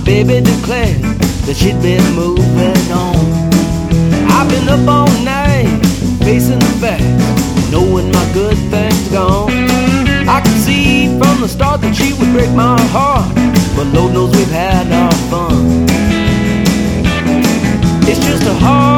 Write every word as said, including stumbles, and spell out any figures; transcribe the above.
baby declared that she'd been moving on. I've been up all night, facing the facts, knowing my good things gone. I could see from the start that she would break my heart, but Lord knows we've had our fun. It's just a hard